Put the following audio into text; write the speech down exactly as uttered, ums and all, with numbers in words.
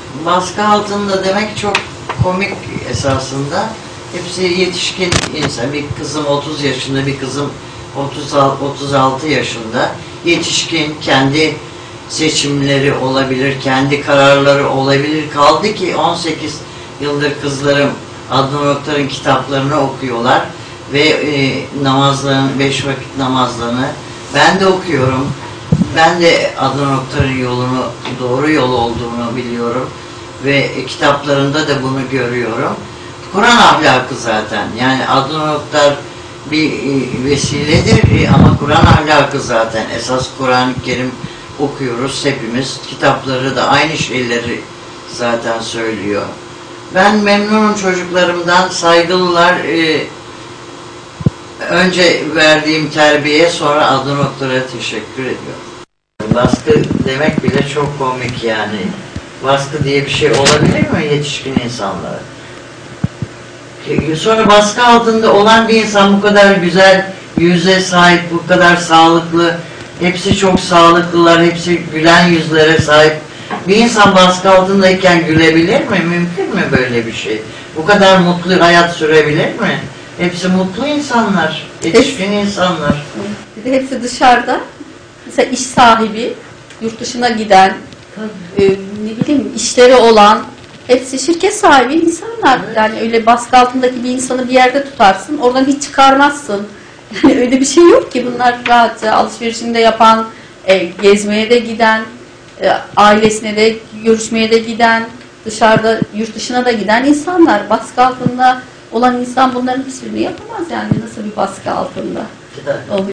Baskı altında demek çok komik esasında. Hepsi yetişkin insan. Bir kızım otuz yaşında, bir kızım otuz altı yaşında. Yetişkin, kendi seçimleri olabilir, kendi kararları olabilir. Kaldı ki on sekiz yıldır kızlarım Adnan Oktar'ın kitaplarını okuyorlar ve e, namazlarını, beş vakit namazlarını ben de okuyorum. Ben de Adnan Oktar'ın yolunu, doğru yol olduğunu biliyorum ve e, kitaplarında da bunu görüyorum. Kur'an ahlakı zaten. Yani Adnan Oktar bir e, vesiledir e, ama Kur'an ahlakı zaten. Esas Kur'an-ı Kerim okuyoruz hepimiz. Kitapları da aynı şeyleri zaten söylüyor. Ben memnunum çocuklarımdan, saygılılar. E, önce verdiğim terbiyeye, sonra Adnan Oktar'a teşekkür ediyorum. Baskı demek bile çok komik yani. Baskı diye bir şey olabilir mi yetişkin insanlara? Sonra baskı altında olan bir insan bu kadar güzel yüze sahip, bu kadar sağlıklı, hepsi çok sağlıklılar, hepsi gülen yüzlere sahip. Bir insan baskı altındayken gülebilir mi? Mümkün mü böyle bir şey? Bu kadar mutlu hayat sürebilir mi? Hepsi mutlu insanlar, yetişkin insanlar. Bir de hepsi dışarıda. Mesela iş sahibi, yurt dışına giden, e, ne bileyim işleri olan, hepsi şirket sahibi insanlar. Evet. Yani öyle baskı altındaki bir insanı bir yerde tutarsın, oradan hiç çıkarmazsın. Yani öyle bir şey yok ki. Bunlar rahatça alışverişini de yapan, e, gezmeye de giden, e, ailesine de görüşmeye de giden, dışarıda yurt dışına da giden insanlar. Baskı altında olan insan bunların hiçbirini yapamaz yani. Nasıl bir baskı altında oluyor?